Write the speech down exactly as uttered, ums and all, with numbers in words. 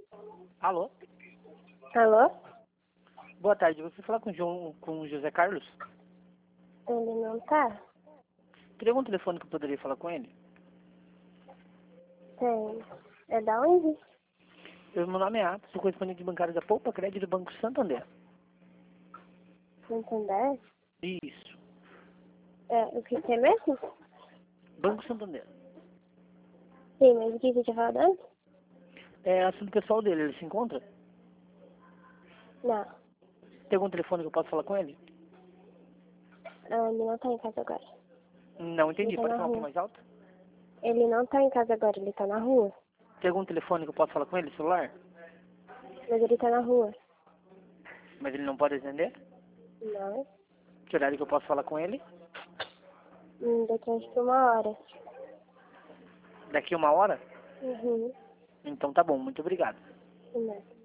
Alô? Alô? Boa tarde, você fala com o, João, com o José Carlos? Ele não tá? Teria algum telefone que eu poderia falar com ele? Tem. É da onde? Eu, meu nome é Atos, sou correspondente bancário da Poupa Crédito do Banco Santander. Santander? Isso, É, o que que é mesmo? Banco Santander. Sim, mas o que você tinha falado antes? É assunto pessoal dele, ele se encontra? Não. Tem algum telefone que eu possa falar com ele? Ah, ele não tá em casa agora. Não Ele entendi, tá pode na falar um pouquinho rua. mais alto? Ele não tá em casa agora, ele tá na rua. Tem algum telefone que eu possa falar com ele, celular? Mas ele tá na rua. Mas ele não pode atender? Não. Que horário que eu posso falar com ele? Hum, daqui a acho que uma hora. Daqui uma hora? Uhum. Então tá bom, muito obrigado. Não.